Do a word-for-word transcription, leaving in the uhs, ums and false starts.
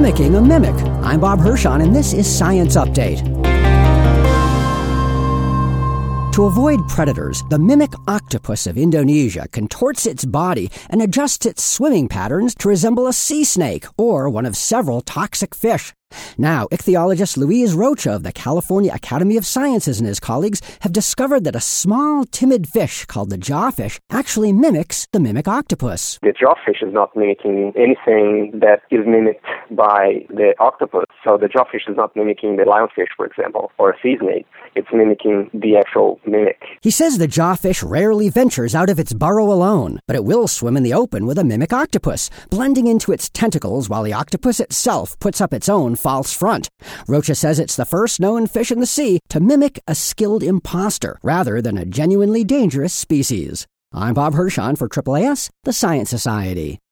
mimicking a mimic. I'm Bob Hirschon, and this is Science Update. To avoid predators, the mimic octopus of Indonesia contorts its body and adjusts its swimming patterns to resemble a sea snake or one of several toxic fish. Now, ichthyologist Luis Rocha of the California Academy of Sciences and his colleagues have discovered that a small, timid fish called the jawfish actually mimics the mimic octopus. The jawfish is not mimicking anything that is mimicked by the octopus. So the jawfish is not mimicking the lionfish, for example, or a sea snake. It's mimicking the actual mimic. He says the jawfish rarely ventures out of its burrow alone, but it will swim in the open with a mimic octopus, blending into its tentacles while the octopus itself puts up its own false front. Rocha says it's the first known fish in the sea to mimic a skilled imposter rather than a genuinely dangerous species. I'm Bob Hirschon for A A A S, the Science Society.